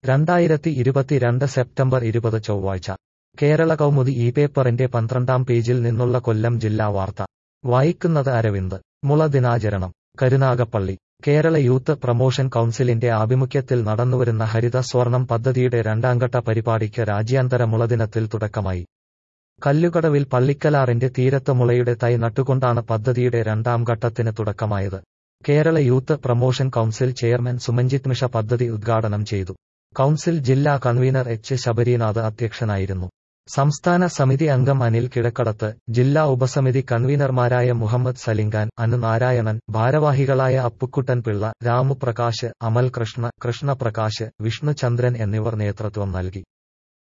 2022 September 20 ചൊവ്വാഴ്ച കേരള കൗമുദി ഈ പേപ്പറിന്റെ 12-ാം പേജിൽ നിന്നുള്ള കൊല്ലം ജില്ലാ വാർത്ത വായിക്കുന്നത് അരവിന്ദ്. മുള ദിനാചരണം കരുനാഗപ്പള്ളി. കേരള യൂത്ത് പ്രൊമോഷൻ കൗൺസിലിന്റെ ആഭിമുഖ്യത്തിൽ നടന്നുവരുന്ന ഹരിത സ്വർണം പദ്ധതിയുടെ രണ്ടാംഘട്ട പരിപാടിക്ക് രാജ്യാന്തര മുളദിനത്തിൽ തുടക്കമായി. കല്ലുകടവിൽ പള്ളിക്കലാറിന്റെ തീരത്ത് മുളയുടെ തൈ നട്ടുകൊണ്ടാണ് പദ്ധതിയുടെ രണ്ടാം ഘട്ടത്തിന് തുടക്കമായത്. Kerala youth promotion council chairman Sumanjith Misha പദ്ധതി ഉദ്ഘാടനം ചെയ്തു. കൗൺസിൽ ജില്ലാ കൺവീനർ എച്ച് ശബരിനാഥ് അധ്യക്ഷനായിരുന്നു. സംസ്ഥാന സമിതി അംഗം അനിൽ കിഴക്കടത്ത്, ജില്ലാ ഉപസമിതി കൺവീനർമാരായ മുഹമ്മദ് സലിംഖാൻ, അനു നാരായണൻ, ഭാരവാഹികളായ അപ്പുക്കുട്ടൻ പിള്ള, രാമു പ്രകാശ്, അമൽ കൃഷ്ണ, കൃഷ്ണ പ്രകാശ്, വിഷ്ണു ചന്ദ്രൻ എന്നിവർ നേതൃത്വം നൽകി.